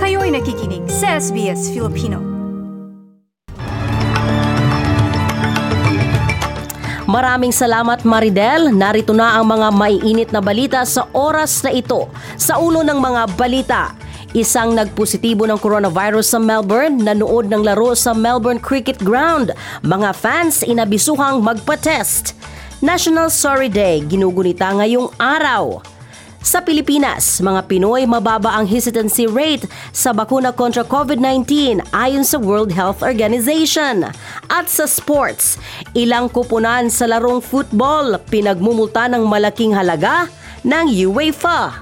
Kayo'y nakikinig sa SBS Filipino. Maraming salamat, Maridel. Narito na ang mga maiinit na balita sa oras na ito. Sa ulo ng mga balita, isang nagpositibo ng coronavirus sa Melbourne, nanood ng laro sa Melbourne Cricket Ground. Mga fans inabisuhang magpa-test. National Sorry Day, ginugunita ngayong araw. Sa Pilipinas, mga Pinoy mababa ang hesitancy rate sa bakuna kontra COVID-19 ayon sa World Health Organization. At sa sports, ilang kupunan sa larong football pinagmumulta ng malaking halaga ng UEFA.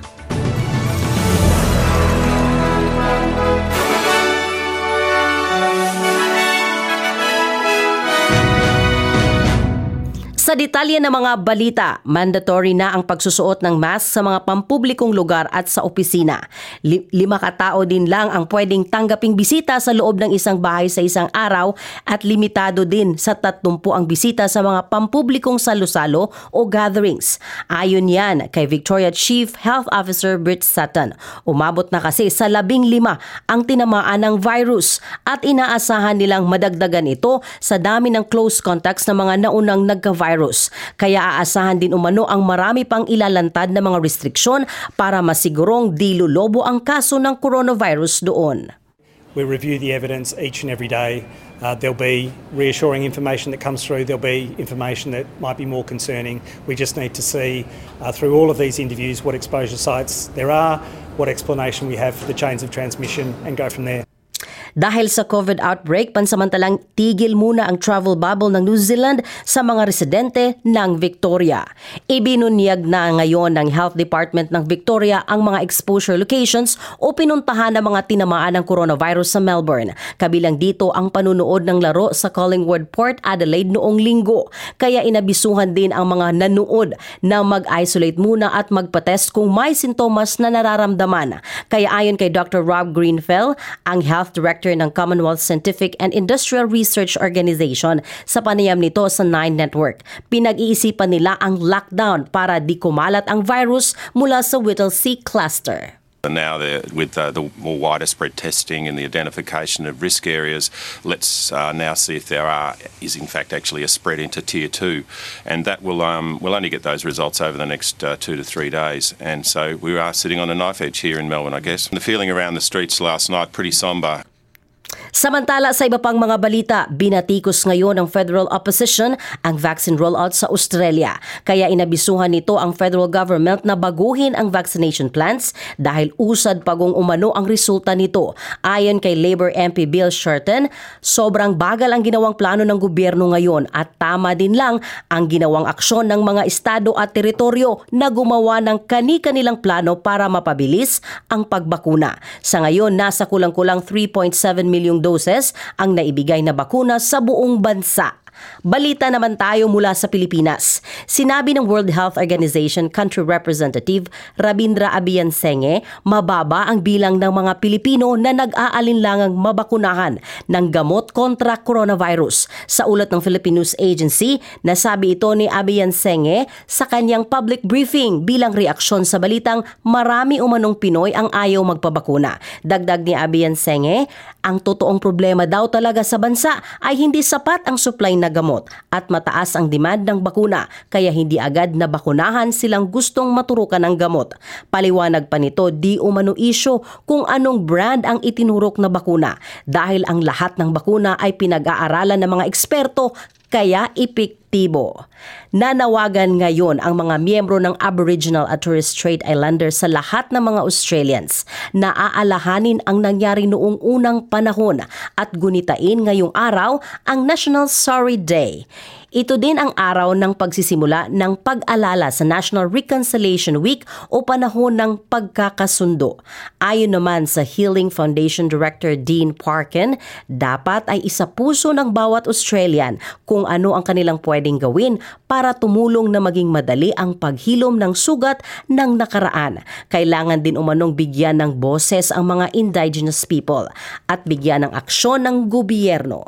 Sa detalye ng mga balita, mandatory na ang pagsusuot ng mask sa mga pampublikong lugar at sa opisina. 5 katao din lang ang pwedeng tanggaping bisita sa loob ng isang bahay sa isang araw at limitado din sa 30 ang bisita sa mga pampublikong salo-salo o gatherings. Ayon yan kay Victoria Chief Health Officer Britt Sutton. Umabot na kasi sa 15 ang tinamaan ng virus at inaasahan nilang madagdagan ito sa dami ng close contacts ng mga naunang nagka-virus. Kaya aasahan din umano ang marami pang ilalantad na mga restriksyon para masigurong di lulobo ang kaso ng coronavirus doon. We review the evidence each and every day. There'll be reassuring information that comes through. There'll be information that might be more concerning. We just need to see through all of these interviews what exposure sites there are, what explanation we have for the chains of transmission, and go from there. Dahil sa COVID outbreak, pansamantalang tigil muna ang travel bubble ng New Zealand sa mga residente ng Victoria. Ibinunyag na ngayon ng Health Department ng Victoria ang mga exposure locations o pinuntahan ng mga tinamaan ng coronavirus sa Melbourne. Kabilang dito ang panunood ng laro sa Collingwood Port Adelaide noong linggo. Kaya inabisuhan din ang mga nanood na mag-isolate muna at magpa-test kung may sintomas na nararamdaman. Kaya ayon kay Dr. Rob Greenfell, ang Health Director ng Commonwealth Scientific and Industrial Research Organization sa panayam nito sa Nine Network. Pinag-iisipan nila ang lockdown para di kumalat ang virus mula sa Whittlesea cluster. Now, with the more wider spread testing and the identification of risk areas, let's now see if there is in fact actually a spread into Tier 2. And that we'll only get those results over the next 2 to 3 days. And so we are sitting on a knife edge here in Melbourne, I guess. And the feeling around the streets last night, pretty sombre. Samantala sa iba pang mga balita, binatikos ngayon ng federal opposition ang vaccine rollout sa Australia. Kaya inabisuhan nito ang federal government na baguhin ang vaccination plans dahil usad pagong umano ang resulta nito. Ayon kay Labor MP Bill Shorten, sobrang bagal ang ginawang plano ng gobyerno ngayon at tama din lang ang ginawang aksyon ng mga estado at teritoryo na gumawa ng kani-kanilang plano para mapabilis ang pagbakuna. Sa ngayon, nasa kulang-kulang 3.7 milyong doses ang naibigay na bakuna sa buong bansa. Balita naman tayo mula sa Pilipinas. Sinabi ng World Health Organization Country Representative Rabindra Abiyansenge, mababa ang bilang ng mga Pilipino na nag-aalinlangang mabakunahan ng gamot kontra coronavirus. Sa ulat ng Philippine News Agency, nasabi ito ni Abiyansenge sa kanyang public briefing bilang reaksyon sa balitang marami umanong Pinoy ang ayaw magpabakuna. Dagdag ni Abiyansenge, ang totoong problema daw talaga sa bansa ay hindi sapat ang supply na gamot at mataas ang demand ng bakuna kaya hindi agad na bakunahan silang gustong maturukan ng gamot. Paliwanag pa nito, di umano isyo kung anong brand ang itinurok na bakuna dahil ang lahat ng bakuna ay pinag-aaralan ng mga eksperto kaya epektibo. Nanawagan ngayon ang mga miyembro ng Aboriginal at Torres Strait Islanders sa lahat ng mga Australians na aalahanin ang nangyari noong unang panahon at gunitain ngayong araw ang National Sorry Day. Ito din ang araw ng pagsisimula ng pag-alala sa National Reconciliation Week o panahon ng pagkakasundo. Ayon naman sa Healing Foundation Director Dean Parkin, dapat ay isapuso ng bawat Australian kung ano ang kanilang pwedeng gawin para tumulong na maging madali ang paghilom ng sugat ng nakaraan. Kailangan din umanong bigyan ng boses ang mga indigenous people at bigyan ng aksyon ng gobyerno.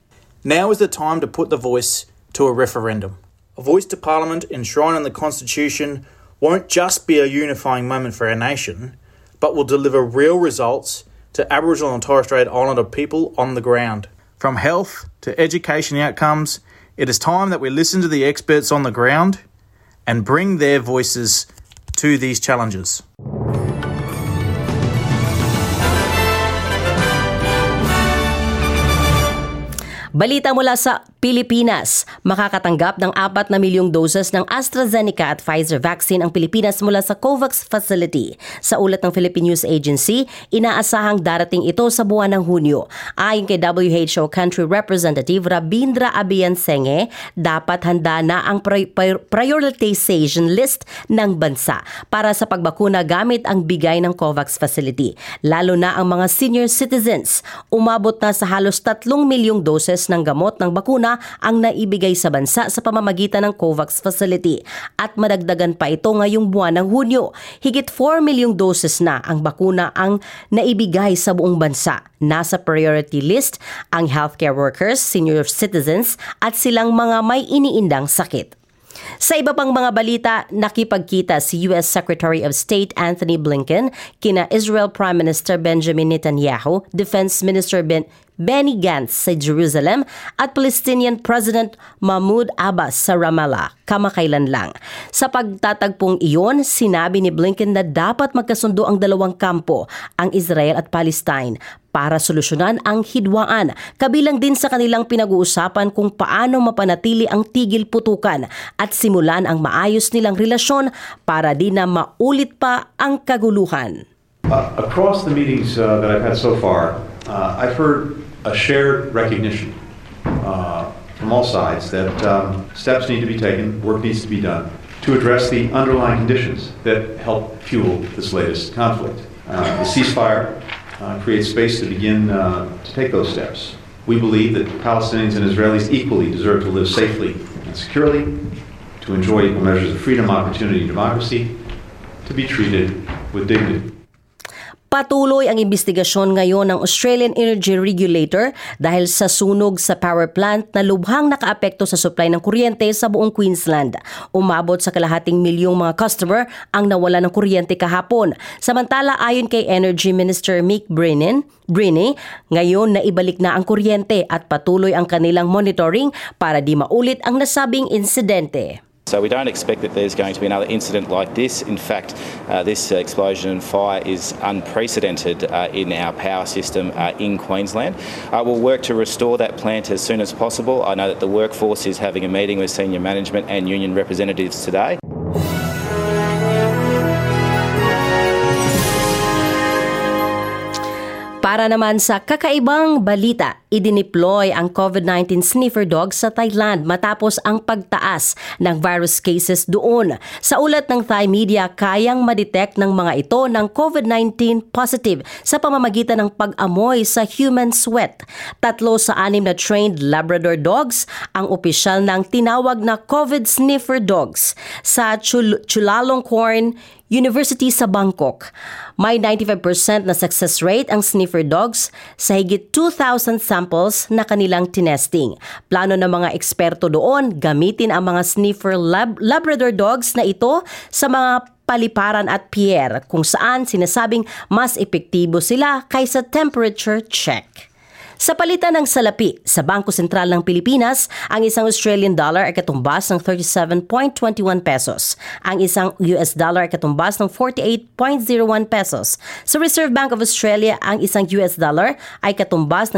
Now is the time to put the voice to a referendum. A voice to Parliament enshrined in the Constitution won't just be a unifying moment for our nation, but will deliver real results to Aboriginal and Torres Strait Islander people on the ground. From health to education outcomes, it is time that we listen to the experts on the ground and bring their voices to these challenges. Balita mula sa Pilipinas, makakatanggap ng 4 na milyong doses ng AstraZeneca at Pfizer vaccine ang Pilipinas mula sa COVAX facility. Sa ulat ng Philippine News Agency, inaasahang darating ito sa buwan ng Hunyo. Ayon kay WHO Country Representative Rabindra Abiyansenge, dapat handa na ang prioritization list ng bansa para sa pagbakuna gamit ang bigay ng COVAX facility, lalo na ang mga senior citizens. Umabot na sa halos 3 milyong doses ng gamot ng bakuna ang naibigay sa bansa sa pamamagitan ng COVAX facility at madagdagan pa ito ngayong buwan ng Hunyo. Higit 4 milyong doses na ang bakuna ang naibigay sa buong bansa. Nasa priority list ang healthcare workers, senior citizens at silang mga may iniindang sakit. Sa iba pang mga balita, nakipagkita si U.S. Secretary of State Anthony Blinken kina Israel Prime Minister Benjamin Netanyahu, Defense Minister Benny Gantz sa Jerusalem at Palestinian President Mahmoud Abbas sa Ramallah kamakailan lang. Sa pagtatagpong iyon, sinabi ni Blinken na dapat magkasundo ang dalawang kampo, ang Israel at Palestine, para solusyonan ang hidwaan. Kabilang din sa kanilang pinag-uusapan kung paano mapanatili ang tigil putukan at simulan ang maayos nilang relasyon para di na maulit pa ang kaguluhan. Across the meetings that I've had so far, I've heard a shared recognition from all sides that steps need to be taken, work needs to be done to address the underlying conditions that help fuel this latest conflict. The ceasefire creates space to begin to take those steps. We believe that Palestinians and Israelis equally deserve to live safely and securely, to enjoy equal measures of freedom, opportunity, and democracy, to be treated with dignity. Patuloy ang investigasyon ngayon ng Australian Energy Regulator dahil sa sunog sa power plant na lubhang nakaapekto sa supply ng kuryente sa buong Queensland. Umabot sa 250,000 mga customer ang nawala ng kuryente kahapon. Samantala, ayon kay Energy Minister Mick Brennan, ngayon naibalik na ang kuryente at patuloy ang kanilang monitoring para di maulit ang nasabing insidente. So we don't expect that there's going to be another incident like this. In fact, this explosion and fire is unprecedented in our power system in Queensland. We'll work to restore that plant as soon as possible. I know that the workforce is having a meeting with senior management and union representatives today. Para naman sa kakaibang balita, idineploy ang COVID-19 sniffer dogs sa Thailand matapos ang pagtaas ng virus cases doon. Sa ulat ng Thai media, kayang madetect ng mga ito ng COVID-19 positive sa pamamagitan ng pag-amoy sa human sweat. 3 sa 6 na trained Labrador dogs ang opisyal ng tinawag na COVID sniffer dogs sa Chulalongkorn University sa Bangkok. May 95% na success rate ang sniffer dogs sa higit 2,000 samples na kanilang tinesting. Plano ng mga eksperto doon gamitin ang mga sniffer Labrador dogs na ito sa mga paliparan at pier kung saan sinasabing mas epektibo sila kaysa temperature check. Sa palitan ng salapi, sa Bangko Sentral ng Pilipinas, ang isang Australian dollar ay katumbas ng 37.21 pesos. Ang isang US dollar ay katumbas ng 48.01 pesos. Sa Reserve Bank of Australia, ang isang US dollar ay katumbas ng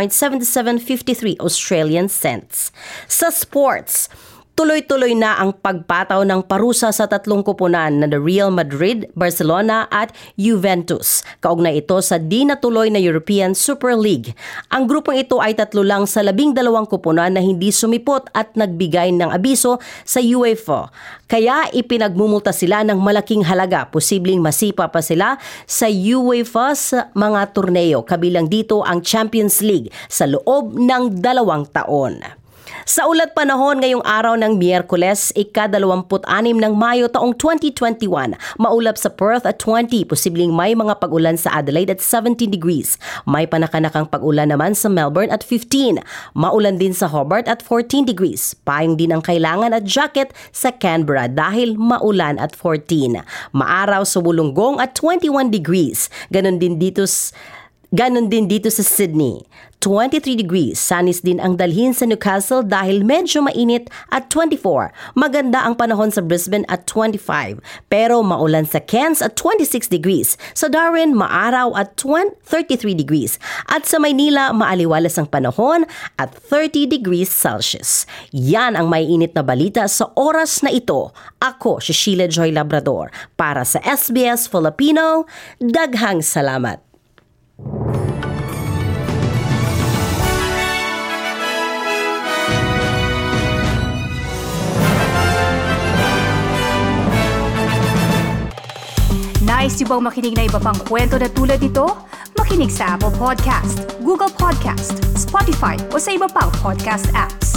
0.7753 Australian cents. Sa sports, tuloy-tuloy na ang pagpataw ng parusa sa 3 koponan na Real Madrid, Barcelona at Juventus. Kaugnay ito sa di natuloy na European Super League. Ang grupong ito ay 3 lang sa 12 koponan na hindi sumipot at nagbigay ng abiso sa UEFA. Kaya ipinagmumulta sila ng malaking halaga. Posibleng masipa pa sila sa UEFA sa mga torneo. Kabilang dito ang Champions League sa loob ng 2 taon. Sa ulat panahon ngayong araw ng Miyerkules, ika-26 ng Mayo taong 2021, maulap sa Perth at 20, posibleng may mga pag-ulan sa Adelaide at 17 degrees. May panakanakang pag-ulan naman sa Melbourne at 15. Maulan din sa Hobart at 14 degrees. Payong din ang kailangan at jacket sa Canberra dahil maulan at 14. Maaraw sa Wollongong at 21 degrees. Ganon din dito Ganon din dito sa Sydney. 23 degrees, sunnis din ang dalhin sa Newcastle dahil medyo mainit at 24. Maganda ang panahon sa Brisbane at 25. Pero maulan sa Cairns at 26 degrees. Sa Darwin, maaraw at 33 degrees. At sa Maynila, maaliwalas ang panahon at 30 degrees Celsius. Yan ang maiinit na balita sa oras na ito. Ako si Sheila Joy Labrador. Para sa SBS Filipino, daghang salamat. Nice yung bang makinig na iba pang kwento na tulad ito? Makinig sa Apple Podcast, Google Podcast, Spotify o sa iba pang podcast apps.